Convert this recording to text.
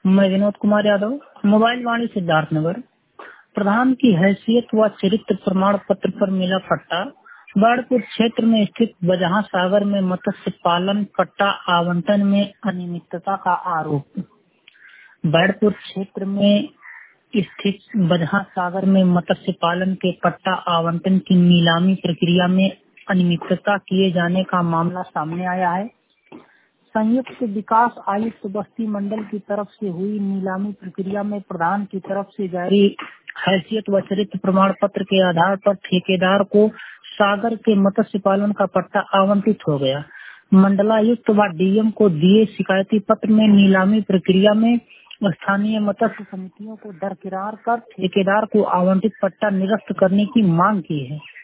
मैं विनोद कुमार यादव, मोबाइल वाणी सिद्धार्थनगर। प्रधान की हैसियत व चरित्र प्रमाण पत्र पर मिला पट्टा। बाढ़पुर क्षेत्र में स्थित बजहा सागर में मत्स्य पालन पट्टा आवंटन में अनियमितता का आरोप। बाढ़पुर क्षेत्र में स्थित बजहा सागर में मत्स्य पालन के पट्टा आवंटन की नीलामी प्रक्रिया में अनियमितता किए जाने का मामला सामने आया है। संयुक्त विकास आयुक्त बस्ती मंडल की तरफ से हुई नीलामी प्रक्रिया में प्रधान की तरफ से जारी हैसियत व चरित्र प्रमाण पत्र के आधार पर ठेकेदार को सागर के मत्स्य पालन का पट्टा आवंटित हो गया। मंडलायुक्त व डीएम को दिए शिकायती पत्र में नीलामी प्रक्रिया में स्थानीय मत्स्य समितियों को दरकिरार कर ठेकेदार को आवंटित पट्टा निरस्त करने की मांग की है।